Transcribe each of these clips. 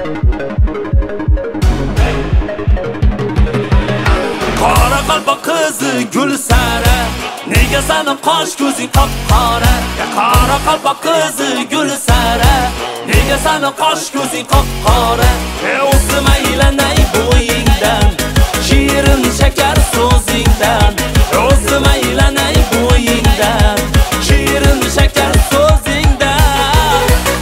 Qora qalpoq qizi Gulsara, nega sening qosh ko'zing qop-qora? Qora qalpoq qizi Gulsara, nega sening qosh ko'zing qop-qora? O'zim aylanay bo'yingdan, shirin shakar so'zingdan. O'zim aylanay bo'yingdan, shirin shakar so'zingdan.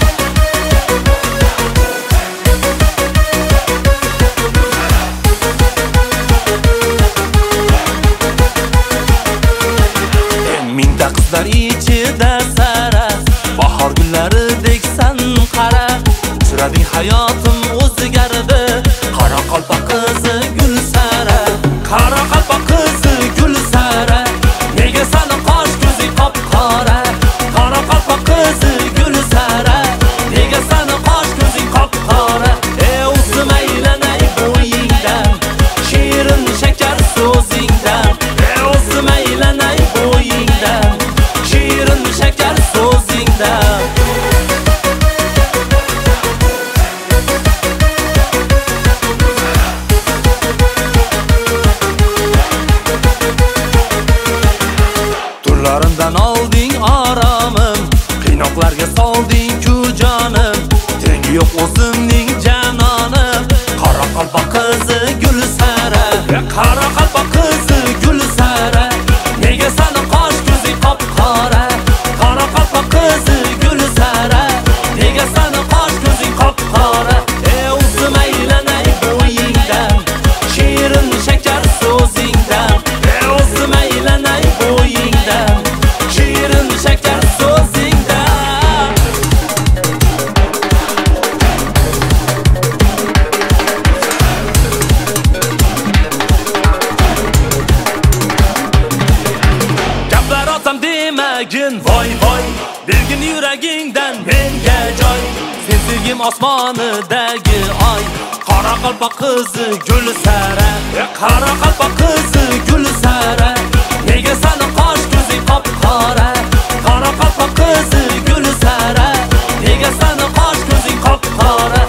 Mingta qizlar ichida sara, bahor gullaridek san qara. Uchrading hayotim o'zgardi, qora qalpoq qizi Gulsara. Qora qalpoq qizi Gulsara, nega sening qosh ko'zing qop-qora? Qora qalpoq qizi Gulsara, nega sening qosh ko'zing qop-qora? O'zim aylanay bo'yingdan, shirin shakar so'zingdan. O'zim aylanay bo'yingdan, shirin shakar so'zingdan. Turlarimdan olding oromim, qiynoqlarga solding-ku jonim. Tengi yo'q o'zimning janonim. Qora qalpoq qizi Gulsara, qora qalpoq qizi Gulsara, nega sening qosh ko'zing qop-qora? Qora qalpoq qizi Gulsara, nega sening qosh ko'zing qop-qora? O'zim aylanay bo'yingdan, shirin shakar so'zingdan. O'zim aylanay bo'yingdan, shirin shakar so'zingdan. Gaplar otam demagin voy voy, bergin yuragingdan menga joy. Sen sevgim osmonidagi oy, qora qalpoq qizi Gulsara. Qora qalpoq qizi Gulsara, nega sening qosh ko'zing qop-qora? Qora qalpoq qizi Gulsara, nega sening qosh ko'zing qop-qora?